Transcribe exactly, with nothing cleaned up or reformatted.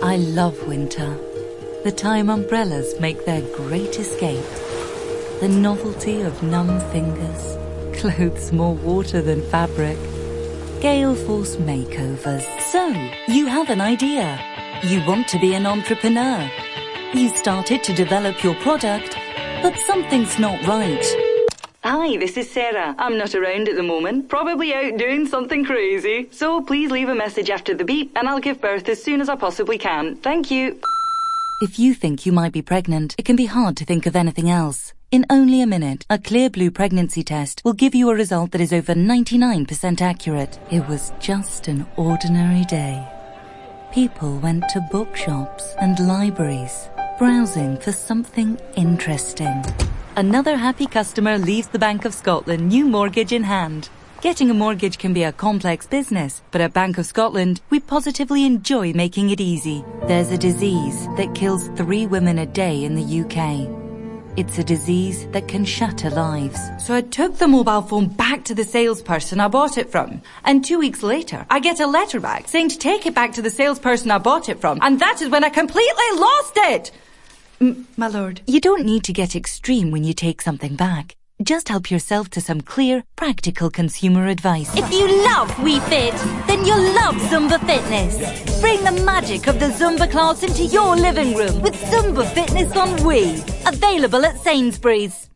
I love winter. The time umbrellas make their great escape. The novelty of numb fingers, clothes more water than fabric. Gale Force makeovers. So, you have an idea. You want to be an entrepreneur. You started to develop your product, but something's not right. Hi, this is Sarah. I'm not around at the moment, probably out doing something crazy. So please leave a message after the beep and I'll give birth as soon as I possibly can. Thank you. If you think you might be pregnant, it can be hard to think of anything else. In only a minute, a Clear Blue pregnancy test will give you a result that is over ninety-nine percent accurate. It was just an ordinary day. People went to bookshops and libraries, browsing for something interesting. Another happy customer leaves the Bank of Scotland new mortgage in hand. Getting a mortgage can be a complex business, but at Bank of Scotland, we positively enjoy making it easy. There's a disease that kills three women a day in the U K. It's a disease that can shatter lives. So I took the mobile phone back to the salesperson I bought it from. And two weeks later, I get a letter back saying to take it back to the salesperson I bought it from. And that is when I completely lost it! M- my lord. You don't need to get extreme when you take something back. Just help yourself to some clear, practical consumer advice. If you love Wii Fit, then you'll love Zumba Fitness. Bring the magic of the Zumba class into your living room with Zumba Fitness on Wii. Available at Sainsbury's.